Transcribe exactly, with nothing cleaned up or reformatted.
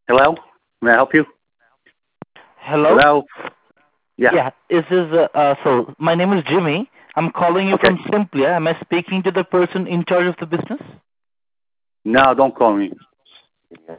Hello? May I help you? Hello? Hello? Yeah. Yeah, is this, uh, uh, so my name is Jimmy. I'm calling you Okay. from Simplia. Am I speaking to the person in charge of the business? No, don't call me.